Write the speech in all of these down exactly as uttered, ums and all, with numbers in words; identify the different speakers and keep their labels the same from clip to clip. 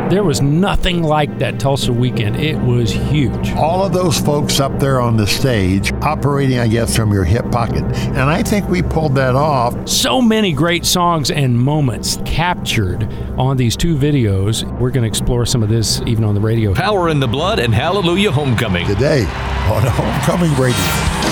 Speaker 1: There was nothing like that Tulsa weekend. It was huge.
Speaker 2: All of those folks up there on the stage operating, I guess, from your hip pocket. And I think we pulled that off.
Speaker 1: So many great songs and moments captured on these two videos. We're going to explore some of this even on the radio.
Speaker 3: Power in the Blood and Hallelujah Homecoming.
Speaker 2: Today on Homecoming Radio.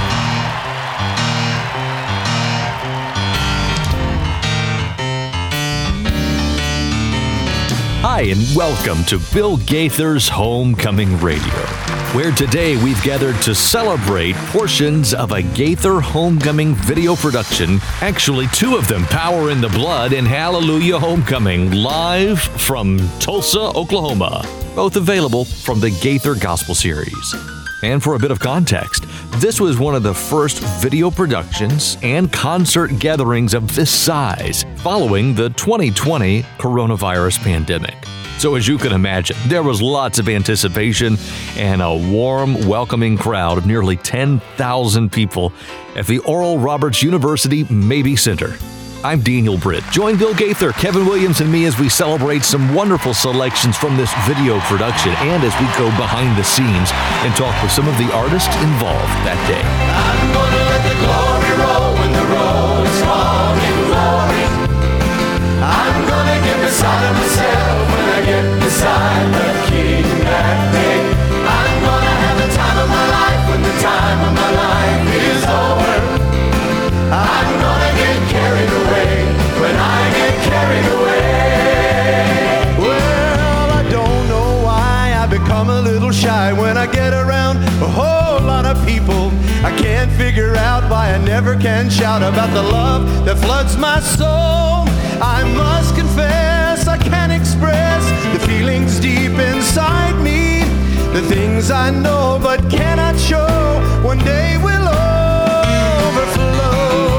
Speaker 3: Hi, and welcome to Bill Gaither's Homecoming Radio, where today we've gathered to celebrate portions of a Gaither Homecoming video production, actually two of them, Power in the Blood and Hallelujah Homecoming, live from Tulsa, Oklahoma, both available from the Gaither Gospel Series. And for a bit of context, this was one of the first video productions and concert gatherings of this size following the twenty twenty coronavirus pandemic. So as you can imagine, there was lots of anticipation and a warm, welcoming crowd of nearly ten thousand people at the Oral Roberts University Mabee Center. I'm Daniel Britt. Join Bill Gaither, Kevin Williams, and me as we celebrate some wonderful selections from this video production and as we go behind the scenes and talk with some of the artists involved that day.
Speaker 4: I'm gonna let the glory roll when the road is long in glory. I'm gonna get beside of myself when I get beside the King that day. I'm gonna have the time of my life when the time of my life is over. I'm gonna get carried away when I get carried away. Well, I don't know why I become a little shy when I get around a whole lot of people. I can't figure out why I never can shout about the love that floods my soul. I must confess I can't express the feelings deep inside me, the things I know but cannot show. One day will overflow.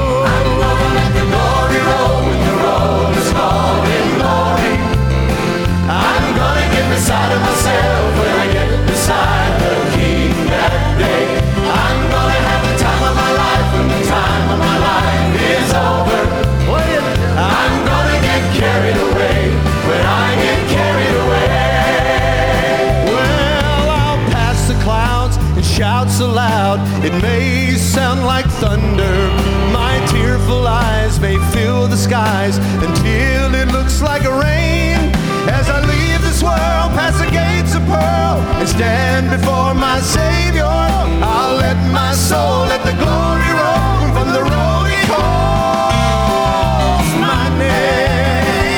Speaker 4: Glory roll when the road is called in glory. I'm gonna get beside of myself when I get beside the King that day. I'm gonna have the time of my life when the time of my life is over. I'm gonna get carried away when I get carried away. Well, I'll pass the clouds and shout so loud it may sound like thunder. My tearful eyes may fill the skies until it looks like a rain. As I leave this world past the gates of pearl and stand before my Savior, I'll let my soul let the glory roll from the road he calls my name.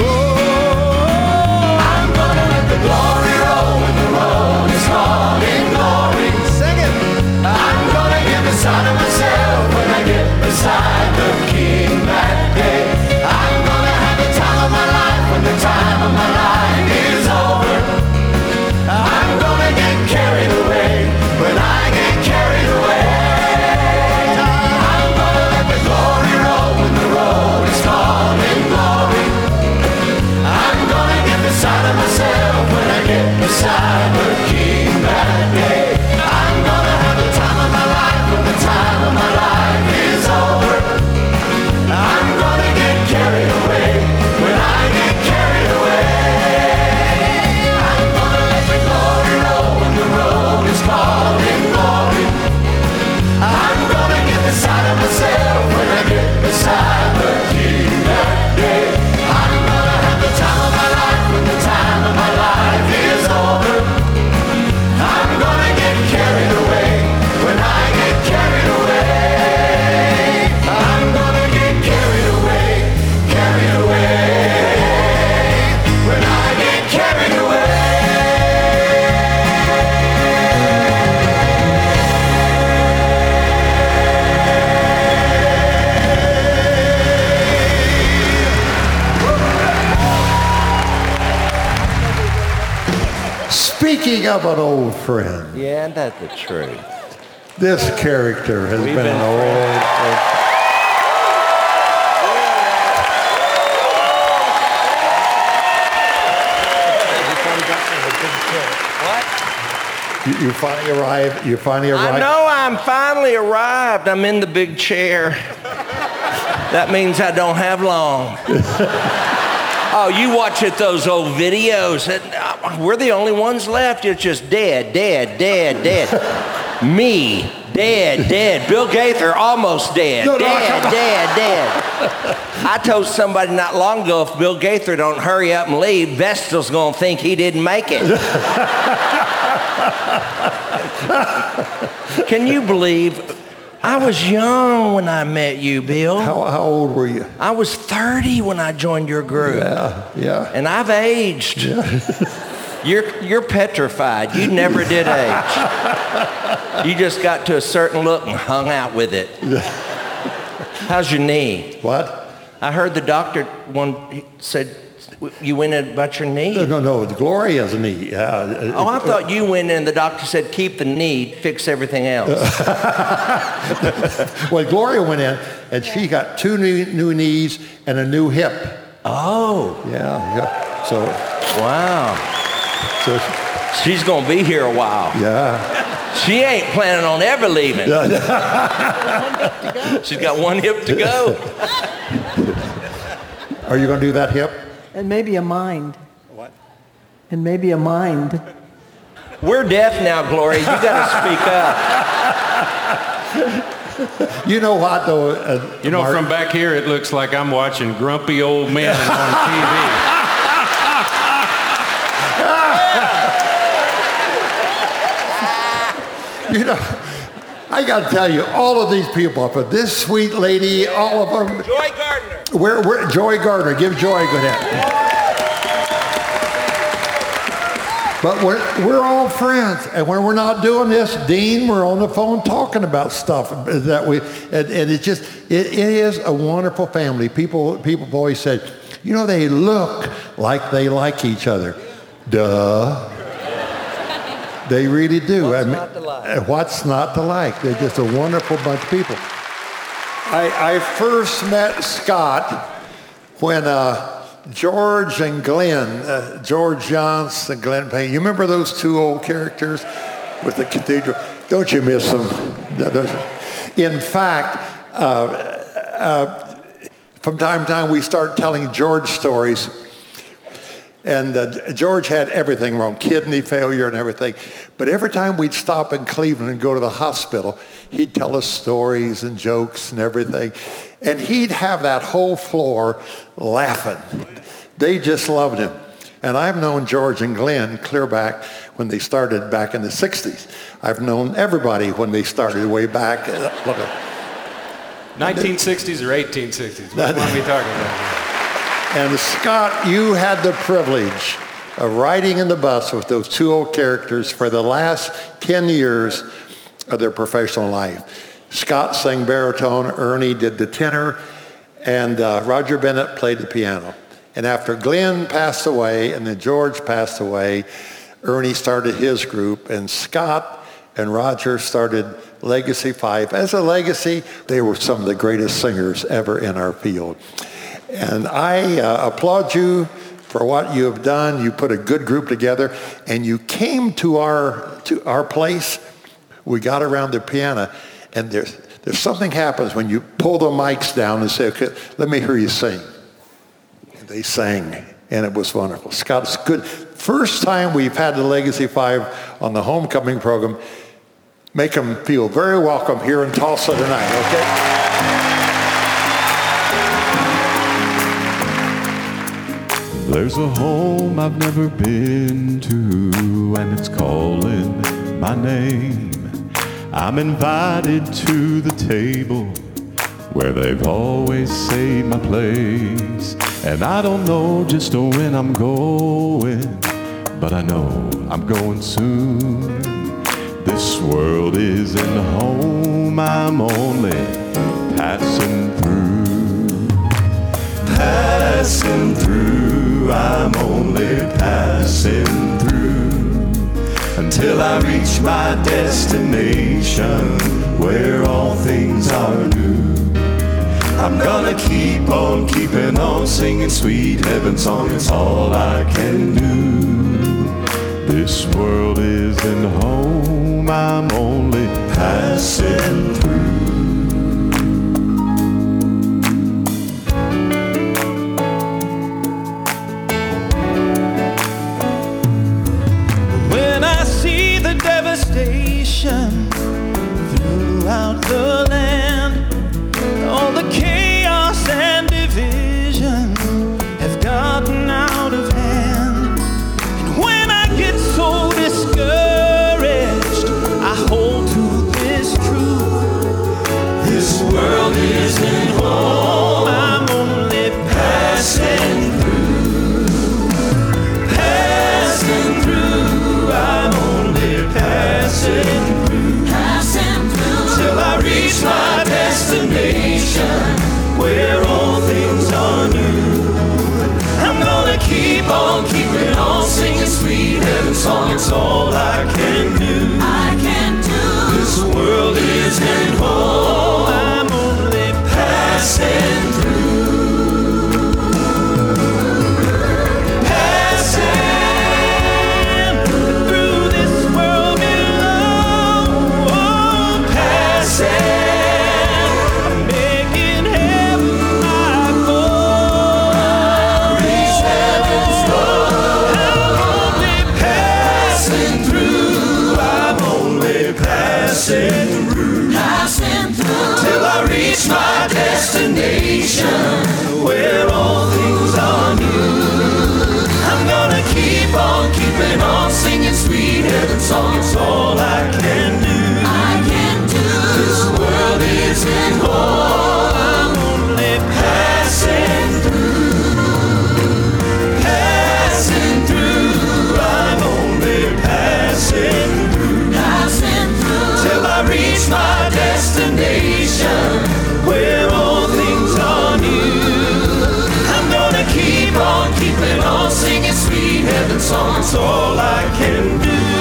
Speaker 4: Oh, I'm gonna let the glory roll when the road is called in glory. Sing it. I'm gonna get beside of myself when I get beside the King that day. I'm gonna have the time of my life when the time of my life is over. I'm gonna get carried away when I get carried away. I'm gonna let the glory roll when the road is called in glory. I'm gonna get beside of myself when I get beside the King that day. I'm gonna have the time of my life when the time of my life is over. I'm gonna get carried away when I get carried away. I'm gonna let the glory roll when the road is called in glory. I'm gonna get beside of myself when I get beside the King that day. I'm gonna have the time of my life when the time of my life is over. I'm gonna get carried away when I get carried away. I'm gonna get carried away, carried away, when I get carried away.
Speaker 2: Speaking of an old friend,
Speaker 5: Yeah, that's the truth.
Speaker 2: this character has
Speaker 5: We've
Speaker 2: been,
Speaker 5: been
Speaker 2: an old
Speaker 5: friends.
Speaker 2: You, you finally arrived. You finally arrived.
Speaker 5: I know I'm finally arrived. I'm in the big chair. That means I don't have long. Oh, you watch it, those old videos. And, uh, we're the only ones left. It's just dead, dead, dead, dead. Me, dead, dead. Bill Gaither, almost dead.
Speaker 2: No, no,
Speaker 5: dead,
Speaker 2: come on.
Speaker 5: dead, dead. I told somebody not long ago, if Bill Gaither don't hurry up and leave, Vestal's going to think he didn't make it. Can you believe... I was young when I met you, Bill.
Speaker 2: How, how old were you?
Speaker 5: I was thirty when I joined your group.
Speaker 2: Yeah, yeah.
Speaker 5: And I've aged. Yeah. You're, you're petrified. You never did age. You just got to a certain look and hung out with it. How's your knee?
Speaker 2: What?
Speaker 5: I heard the doctor one he said you went in about your knee.
Speaker 2: No, no, no. Gloria's knee. Uh,
Speaker 5: oh, I thought you went in and the doctor said keep the knee, fix everything else.
Speaker 2: Well, Gloria went in and she got two new, new knees and a new hip.
Speaker 5: Oh.
Speaker 2: Yeah, yeah. So.
Speaker 5: Wow.
Speaker 2: So
Speaker 5: she's gonna be here a while.
Speaker 2: Yeah.
Speaker 5: She ain't planning on ever leaving. She's got one hip to go.
Speaker 2: Are you gonna do that hip?
Speaker 6: And maybe a mind.
Speaker 2: What?
Speaker 6: And maybe a mind.
Speaker 5: We're deaf now, Gloria. You got
Speaker 2: to speak up. You know what, though? Uh,
Speaker 1: you know,
Speaker 2: Mark?
Speaker 1: From back here, it looks like I'm watching grumpy old men on T V.
Speaker 2: You know, I got to tell you, all of these people, but this sweet lady, all of them.
Speaker 5: Joy Gardner.
Speaker 2: We're, we're, Joy Gardner. Give Joy a good hand. But we're, we're all friends. And when we're not doing this, Dean, we're on the phone talking about stuff that we, and, and it just, it, it is a wonderful family. People, people have always said, you know, they look like they like each other. Duh. They really do.
Speaker 5: What's
Speaker 2: I mean,
Speaker 5: not to like?
Speaker 2: What's not to like? They're just a wonderful bunch of people. I, I first met Scott when uh, George and Glenn, uh, George Johnson and Glenn Payne, you remember those two old characters with the cathedral? Don't you miss them? In fact, uh, uh, from time to time we start telling George stories. And uh, George had everything wrong, kidney failure and everything. But every time we'd stop in Cleveland and go to the hospital, he'd tell us stories and jokes and everything. And he'd have that whole floor laughing. They just loved him. And I've known George and Glenn clear back when they started back in the sixties. I've known everybody when they started way back. Look at
Speaker 1: nineteen sixties or eighteen sixties? What are we talking about here?
Speaker 2: And Scott, you had the privilege of riding in the bus with those two old characters for the last ten years of their professional life. Scott sang baritone, Ernie did the tenor, and uh, Roger Bennett played the piano. And after Glenn passed away and then George passed away, Ernie started his group, and Scott and Roger started Legacy Five. As a legacy, they were some of the greatest singers ever in our field. And I uh, applaud you for what you have done. You put a good group together, and you came to our to our place. We got around the piano, and there's there's something happens when you pull the mics down and say, "Okay, let me hear you sing." And they sang, and it was wonderful. Scott, it's good. First time we've had the Legacy Five on the homecoming program. Make them feel very welcome here in Tulsa tonight. Okay.
Speaker 7: There's a home I've never been to, and it's calling my name. I'm invited to the table where they've always saved my place. And I don't know just when I'm going, but I know I'm going soon. This world isn't home, I'm only passing through. Passing through, I'm only passing through, until I reach my destination, where all things are new. I'm gonna keep on keeping on, singing sweet heaven song, it's all I can do. This world isn't home, I'm only passing through.
Speaker 4: song, it's all I can do. I can do. This world isn't home, I'm only passing through. Passing through this world below. Oh, passing. Passing through, passing through, till I reach my destination, where all things are new. I'm gonna keep on keeping on, singing sweet heaven song. It's all I can do. I can do. This world isn't home, I'm only passing through. Passing through, I'm only passing through. Passing till I reach my destination, where all things are new. I'm gonna keep on keeping on, singing sweet heaven song. It's all I can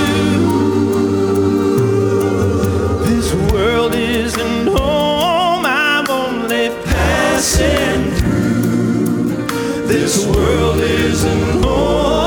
Speaker 4: do. This world isn't home, I'm only passing through. This world isn't home.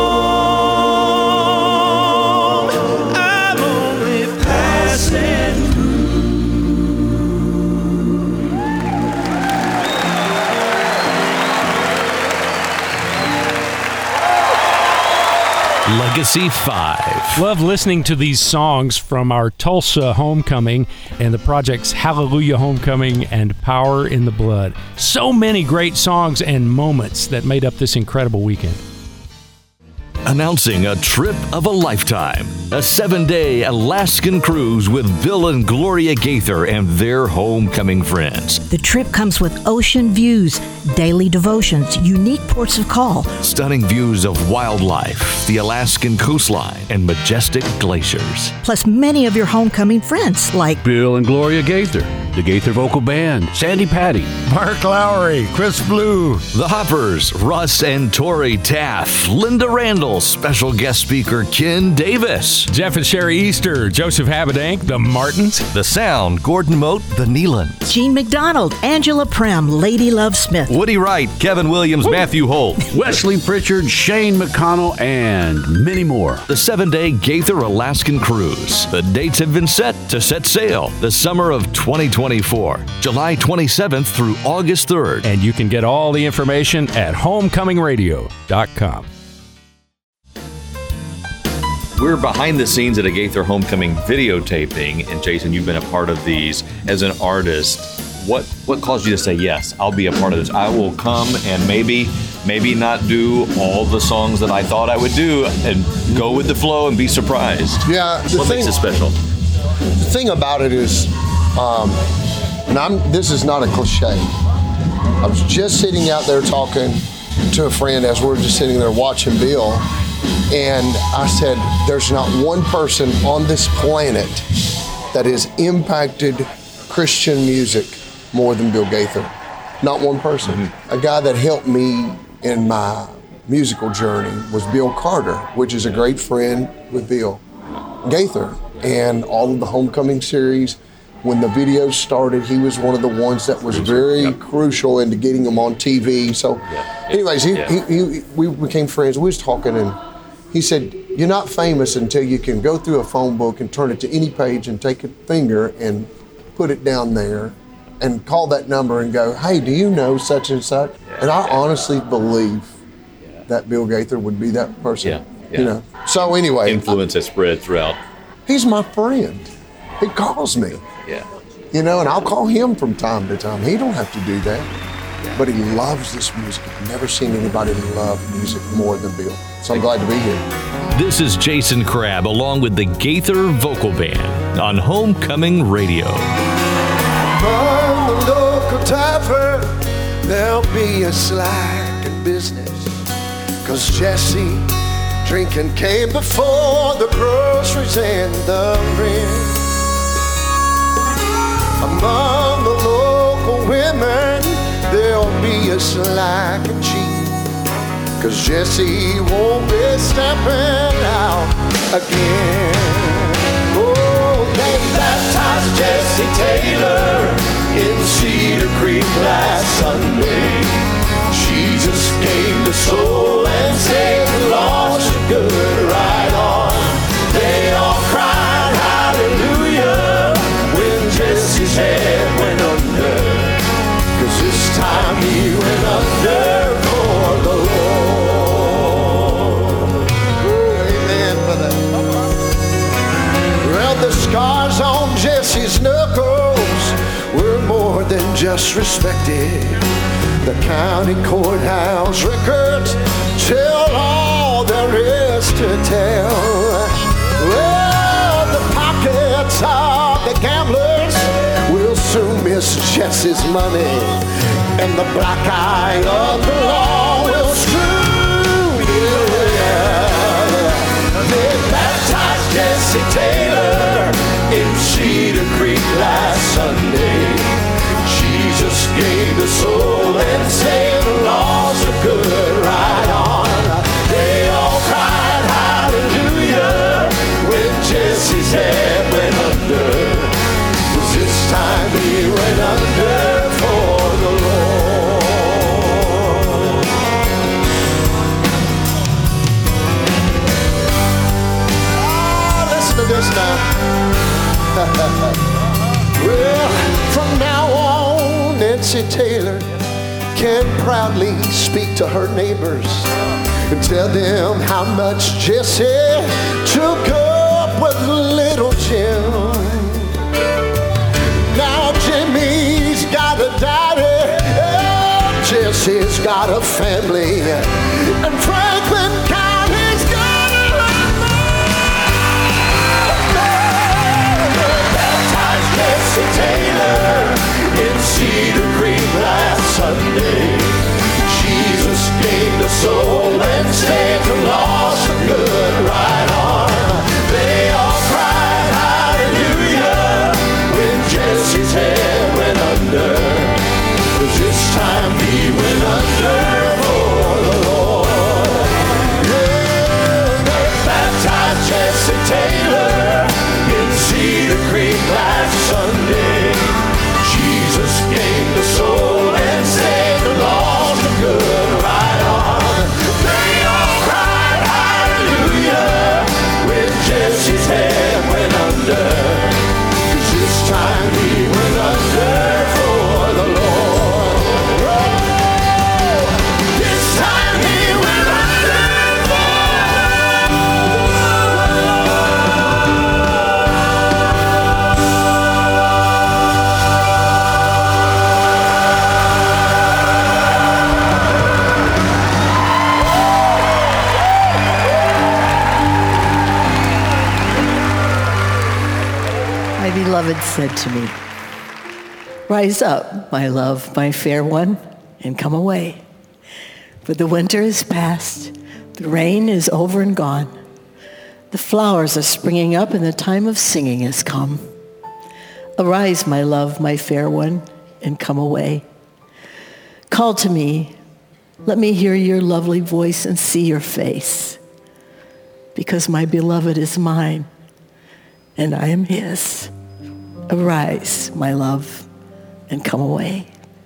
Speaker 3: Legacy five.
Speaker 1: Love listening to these songs from our Tulsa homecoming and the projects Hallelujah Homecoming and Power in the Blood. So many great songs and moments that made up this incredible weekend.
Speaker 3: Announcing a trip of a lifetime. A seven-day Alaskan cruise with Bill and Gloria Gaither and their homecoming friends.
Speaker 8: The trip comes with ocean views, daily devotions, unique ports of call,
Speaker 3: stunning views of wildlife, the Alaskan coastline, and majestic glaciers.
Speaker 8: Plus many of your homecoming friends like
Speaker 9: Bill and Gloria Gaither, the Gaither Vocal Band, Sandy Patty,
Speaker 10: Mark Lowry, Chris Blue,
Speaker 3: The Hoppers, Russ and Tori Taff, Linda Randall, special guest speaker Ken Davis,
Speaker 1: Jeff and Sherry Easter, Joseph Habedank, The Martins,
Speaker 3: The Sound, Gordon Moat, The Nealons,
Speaker 8: Gene McDonald, Angela Prem, Lady Love Smith,
Speaker 3: Woody Wright, Kevin Williams, Woo. Matthew Holt,
Speaker 9: Wesley Pritchard, Shane McConnell, and many more.
Speaker 3: The seven-day Gaither Alaskan Cruise. The dates have been set to set sail the summer of twenty twenty-four, July twenty-seventh through August third.
Speaker 1: And you can get all the information at homecoming radio dot com.
Speaker 11: We're behind the scenes at a Gaither Homecoming videotaping, and Jason, you've been a part of these as an artist. What what caused you to say, yes, I'll be a part of this? I will come and maybe maybe not do all the songs that I thought I would do and go with the flow and be surprised.
Speaker 12: Yeah.
Speaker 11: What
Speaker 12: thing,
Speaker 11: makes it special?
Speaker 12: The thing about it is, um, and I'm, this is not a cliche. I was just sitting out there talking to a friend as we we're just sitting there watching Bill. And I said, there's not one person on this planet that has impacted Christian music more than Bill Gaither. Not one person. Mm-hmm. A guy that helped me in my musical journey was Bill Carter, which is a great friend with Bill Gaither. And all of the Homecoming series, when the videos started, he was one of the ones that was very yep. crucial into getting them on T V. So yeah. anyways, he, yeah. he, he, we became friends. We was talking and he said, you're not famous until you can go through a phone book and turn it to any page and take a finger and put it down there and call that number and go, hey, do you know such and such? Yeah. And I honestly believe yeah. that Bill Gaither would be that person.
Speaker 11: Yeah. Yeah.
Speaker 12: You know. So anyway.
Speaker 11: Influence has spread throughout.
Speaker 12: He's my friend. He calls me.
Speaker 11: Yeah.
Speaker 12: You know, and I'll call him from time to time. He don't have to do that. But he loves this music. I've never seen anybody love music more than Bill. So I'm glad to be here.
Speaker 3: This is Jason Crabb along with the Gaither Vocal Band on Homecoming Radio.
Speaker 4: Among the local tavern, there'll be a slack in business. Cause Jesse drinking came before the groceries and the rent. Among the local women, there'll be a slack and cheat. Cause Jesse won't be stepping out again. Oh, they baptized Jesse Taylor in Cedar Creek last Sunday. Jesus came to soul and saved the lost a good right on. They all cried hallelujah when Jesse's head went under, 'cause this time he went under for the Lord. Ooh, amen, brother. Well, the scars on Jesse's knuckles were more than just respected. The county courthouse records tell all there is to tell. Well, the pockets of the gamblers will soon miss Jesse's money, and the black eye of the law will screw you. They baptized Jesse Taylor in Cedar Creek last Sunday. Jesus gave the soul and saved the lost a good right on. They all cried hallelujah when Jesse's head went under, 'cause this time he went under for the Lord. Oh, listen to this now. Well, from now on, Nancy Taylor can proudly speak to her neighbors and tell them how much Jesse took up with little Jim. Now Jimmy's got a daddy, oh, Jesse's got a family, and Franklin County's got a baptized Jesse Taylor in Cedar Creek last Sunday. Jesus gave the soul and saved the lost a good right on. They all cried hallelujah when Jesse's head went under, 'cause this time he went under for the Lord. Yeah, they baptized Jesse Taylor in Cedar Creek last Sunday. Jesus gave the soul and saved the lost a good right on. They all cried hallelujah when Jesse's head went under, 'cause this time he went under for the Lord. Oh, this time he went under for the
Speaker 6: My beloved said to me, "Rise up, my love, my fair one, and come away. For the winter is past, the rain is over and gone. The flowers are springing up, and the time of singing has come. Arise, my love, my fair one, and come away. Call to me, let me hear your lovely voice and see your face. Because my beloved is mine, and I am his. Arise, my love, and come away."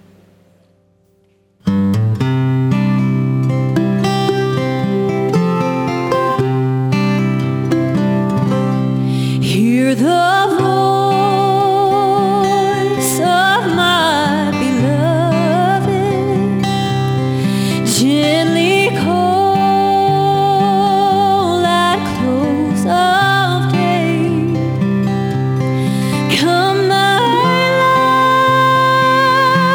Speaker 13: Hear the voice of my beloved, gently call at close of day. Come, my love.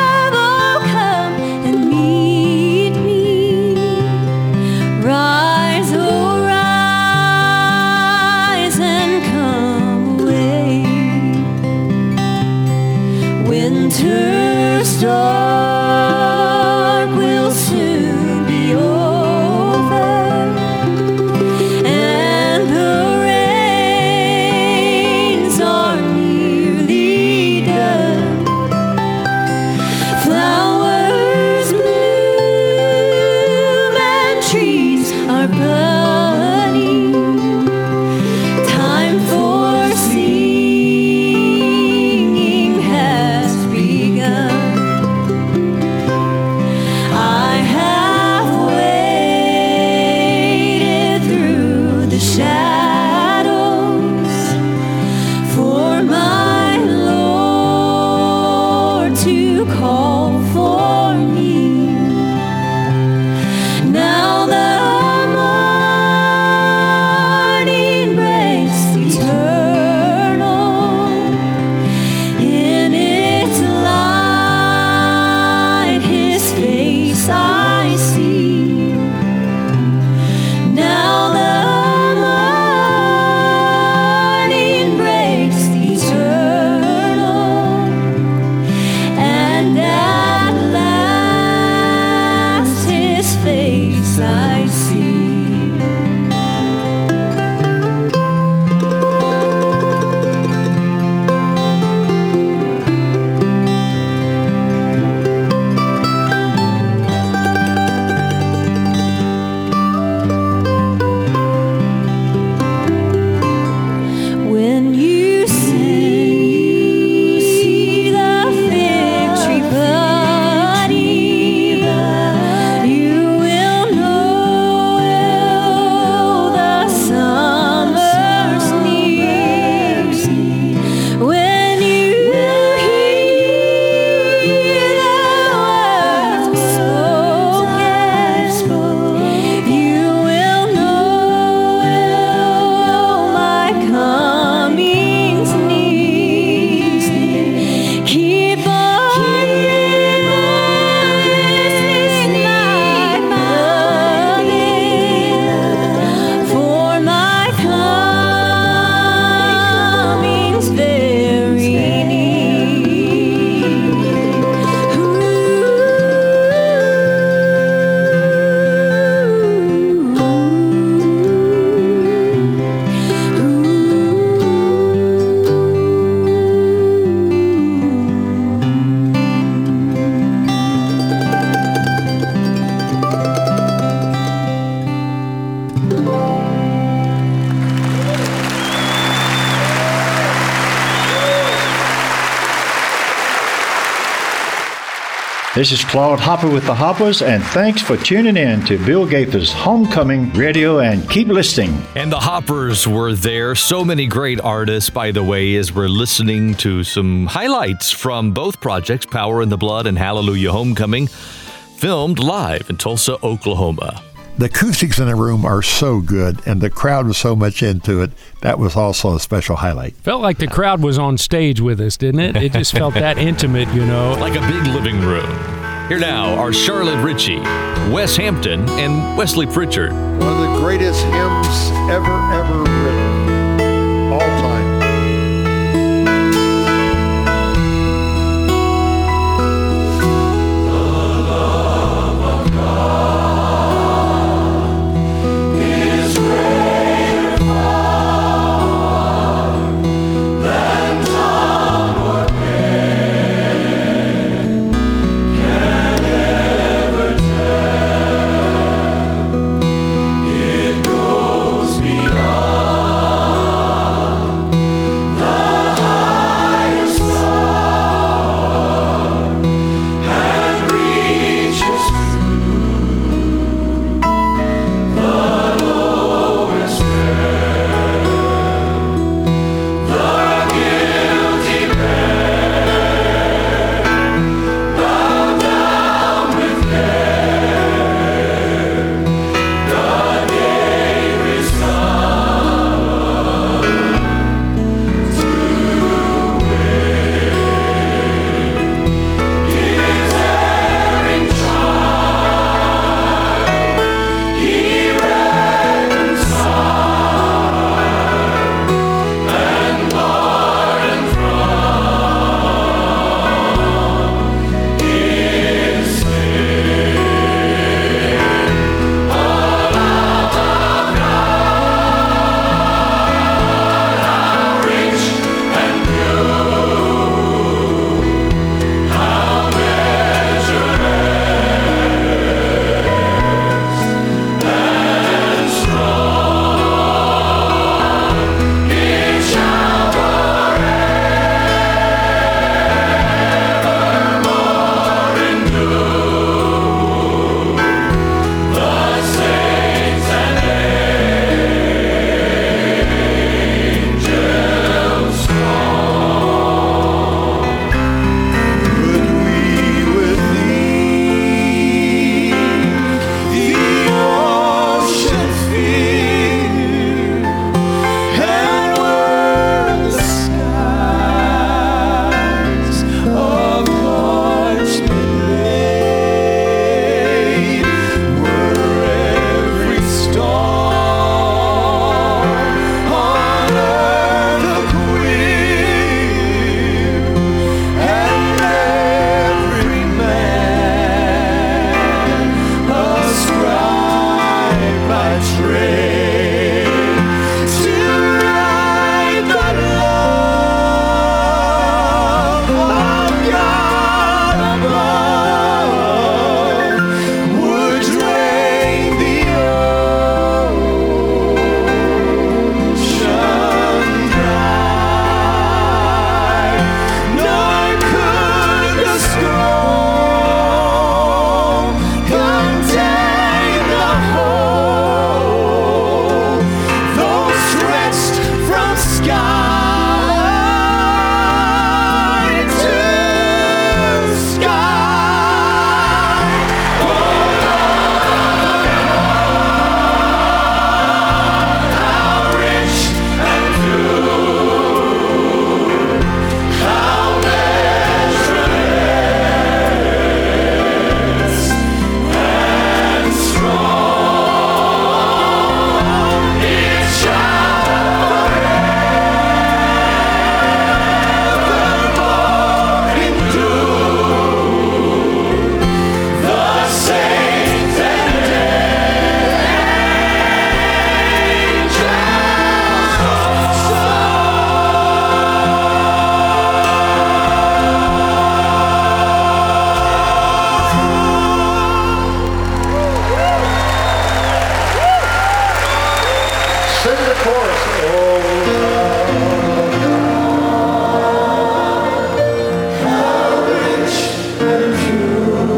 Speaker 14: This is Claude Hopper with the Hoppers, and thanks for tuning in to Bill Gaither's Homecoming Radio, and keep listening.
Speaker 3: And the Hoppers were there. So many great artists, by the way, as we're listening to some highlights from both projects, Power in the Blood and Hallelujah Homecoming, filmed live in Tulsa, Oklahoma.
Speaker 2: The acoustics in the room are so good, and the crowd was so much into it. That was also a special highlight.
Speaker 1: Felt like the crowd was on stage with us, didn't it? It just felt that intimate, you know.
Speaker 3: Like a big living room. Here now are Charlotte Ritchie, Wes Hampton, and Wesley Pritchard.
Speaker 2: One of the greatest hymns ever, ever written, all time.
Speaker 4: How rich and pure.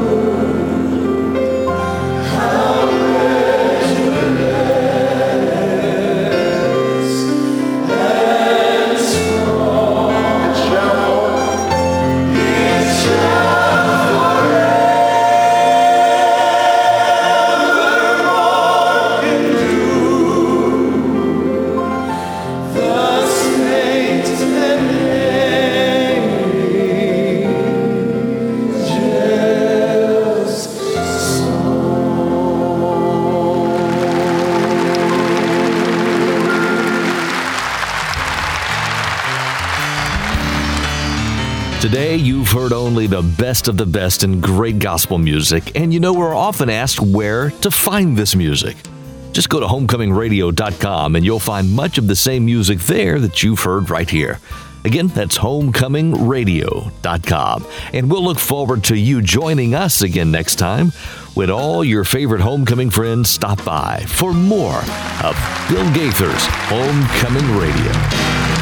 Speaker 3: Today, you've heard only the best of the best in great gospel music, and you know we're often asked where to find this music. Just go to homecoming radio dot com and you'll find much of the same music there that you've heard right here. Again, that's homecoming radio dot com. And we'll look forward to you joining us again next time when all your favorite homecoming friends stop by for more of Bill Gaither's Homecoming Radio.